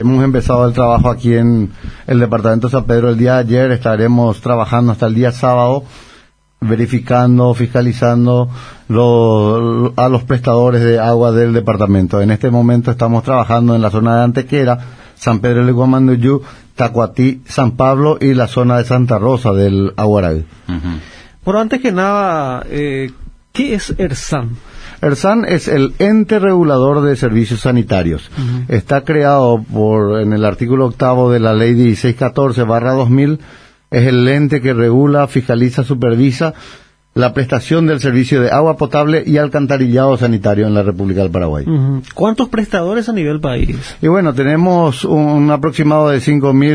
hemos empezado el trabajo aquí en el departamento de San Pedro el día de ayer. Estaremos trabajando hasta el día sábado, verificando, fiscalizando a los prestadores de agua del departamento. En este momento estamos trabajando en la zona de Antequera, San Pedro de Guamanduyú, Tacuatí, San Pablo y la zona de Santa Rosa del Aguaray. Pero antes que nada, ¿qué es ERSAN? ERSAN es el ente regulador de servicios sanitarios. Está creado en el artículo 8 de la ley 1614/2000. Es el ente que regula, fiscaliza, supervisa la prestación del servicio de agua potable y alcantarillado sanitario en la República del Paraguay. ¿Cuántos prestadores a nivel país? Y bueno, tenemos un aproximado de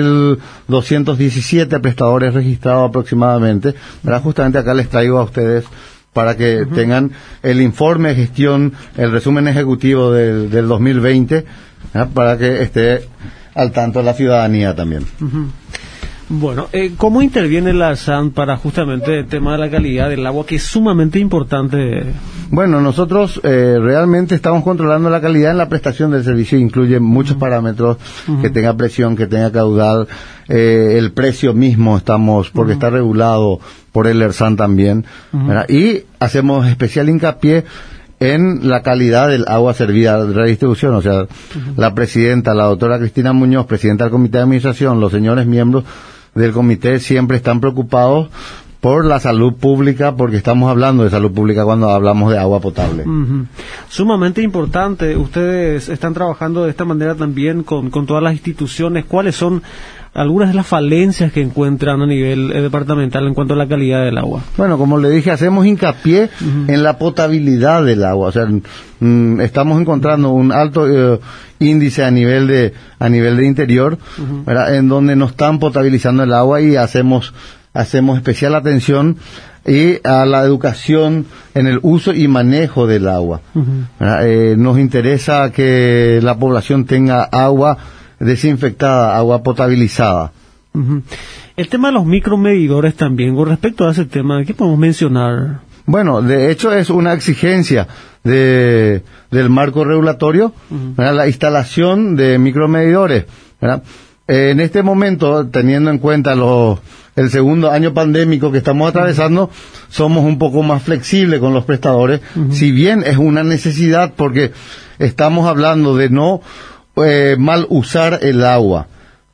5.217 prestadores registrados aproximadamente. ¿Verdad? Justamente acá les traigo a ustedes para que tengan el informe de gestión, el resumen ejecutivo del 2020, ¿verdad? Para que esté al tanto la ciudadanía también. Bueno, ¿cómo interviene la ERSAN para justamente el tema de la calidad del agua, que es sumamente importante? Bueno, nosotros realmente estamos controlando la calidad en la prestación del servicio. Incluye muchos parámetros, que tenga presión, que tenga caudal, el precio mismo porque está regulado por el ERSAN también, ¿verdad? Y hacemos especial hincapié en la calidad del agua servida de redistribución. O sea, la presidenta, la doctora Cristina Muñoz, presidenta del comité de administración, los señores miembros del comité siempre están preocupados por la salud pública, porque estamos hablando de salud pública cuando hablamos de agua potable. Sumamente importante. Ustedes están trabajando de esta manera también con todas las instituciones. ¿Cuáles son algunas de las falencias que encuentran a nivel departamental en cuanto a la calidad del agua? Bueno, como le dije, hacemos hincapié en la potabilidad del agua. O sea, estamos encontrando un alto índice a nivel de interior, ¿verdad? En donde no están potabilizando el agua, y hacemos especial atención a la educación en el uso y manejo del agua. Nos interesa que la población tenga agua desinfectada, agua potabilizada. El tema de los micromedidores también, con respecto a ese tema, ¿qué podemos mencionar? Bueno, de hecho es una exigencia del marco regulatorio, la instalación de micromedidores, ¿verdad? En este momento, teniendo en cuenta el segundo año pandémico que estamos atravesando, somos un poco más flexibles con los prestadores, si bien es una necesidad, porque estamos hablando de no mal usar el agua.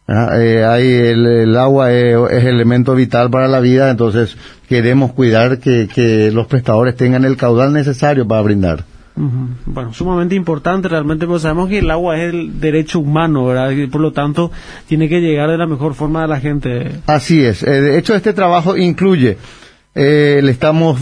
El agua es elemento vital para la vida, entonces queremos cuidar que los prestadores tengan el caudal necesario para brindar. Bueno, sumamente importante realmente, porque sabemos que el agua es el derecho humano, ¿verdad? Y por lo tanto tiene que llegar de la mejor forma a la gente. Así es. De hecho, este trabajo incluye, le estamos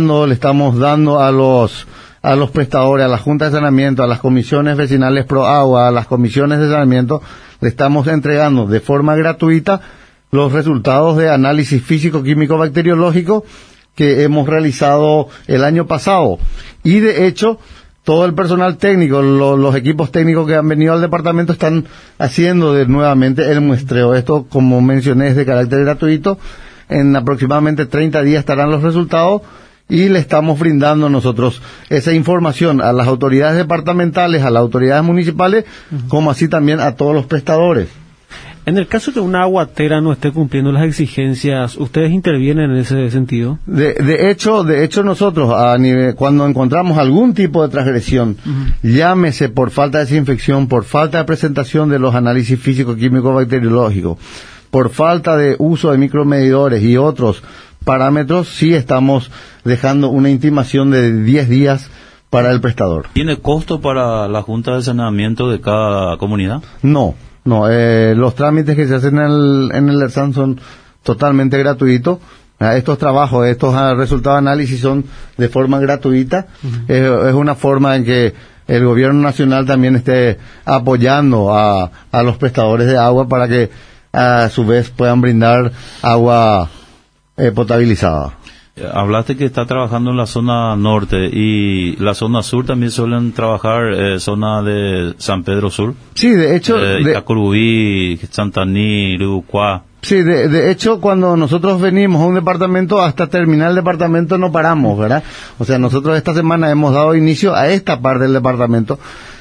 dando a los prestadores, a las juntas de saneamiento, a las comisiones vecinales pro agua, a las comisiones de saneamiento, le estamos entregando de forma gratuita los resultados de análisis físico-químico bacteriológico que hemos realizado el año pasado. Y de hecho, todo el personal técnico, los equipos técnicos que han venido al departamento están haciendo nuevamente el muestreo. Esto, como mencioné, es de carácter gratuito. En aproximadamente 30 días estarán los resultados, y le estamos brindando nosotros esa información a las autoridades departamentales, a las autoridades municipales, como así también a todos los prestadores. En el caso de que una aguatera no esté cumpliendo las exigencias, ¿ustedes intervienen en ese sentido? De hecho nosotros, cuando encontramos algún tipo de transgresión, llámese por falta de desinfección, por falta de presentación de los análisis físico-químico-bacteriológicos, por falta de uso de micromedidores y otros parámetros, sí estamos dejando una intimación de 10 días para el prestador. ¿Tiene costo para la Junta de Saneamiento de cada comunidad? No, los trámites que se hacen en el ERSAN son totalmente gratuitos. Estos trabajos, estos resultados de análisis son de forma gratuita. Es una forma en que el gobierno nacional también esté apoyando a los prestadores de agua para que a su vez puedan brindar agua potabilizada. Hablaste que está trabajando en la zona norte, y la zona sur también suelen trabajar, zona de San Pedro Sur. Sí, de hecho, Itacorubí, Santaní, Lucuá. Sí, de hecho, cuando nosotros venimos a un departamento, hasta terminar el departamento no paramos, ¿verdad? O sea, nosotros esta semana hemos dado inicio a esta parte del departamento.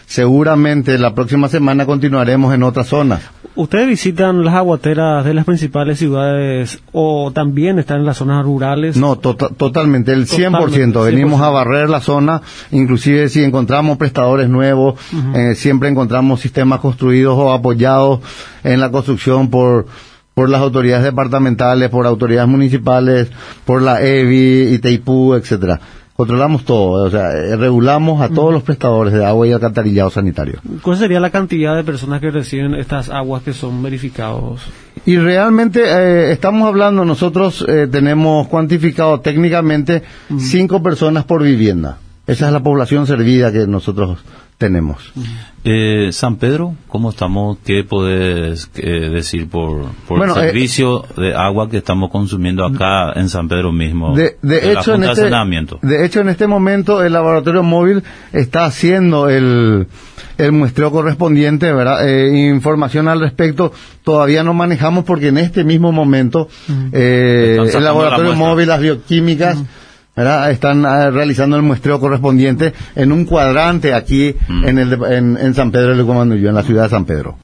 seguramente la próxima semana continuaremos en otras zonas. ¿Ustedes visitan las aguateras de las principales ciudades o también están en las zonas rurales? No, totalmente, el 100%. Venimos a barrer la zona, inclusive si encontramos prestadores nuevos, siempre encontramos sistemas construidos o apoyados en la construcción por las autoridades departamentales, por autoridades municipales, por la EBI, Itaipú, etcétera. Controlamos todo, o sea, regulamos a todos los prestadores de agua y alcantarillado sanitario. ¿Cuál sería la cantidad de personas que reciben estas aguas que son verificados? Y realmente estamos hablando, nosotros tenemos cuantificado técnicamente 5 personas por vivienda. Esa es la población servida que nosotros tenemos. San Pedro, ¿cómo estamos? ¿Qué podés decir por el servicio de agua que estamos consumiendo acá en San Pedro mismo? De hecho, en este momento el laboratorio móvil está haciendo el muestreo correspondiente, ¿verdad? Información al respecto todavía no manejamos porque en este mismo momento el laboratorio móvil, las bioquímicas, ¿verdad? Están realizando el muestreo correspondiente en un cuadrante aquí en San Pedro de Comanduyú, en la ciudad de San Pedro.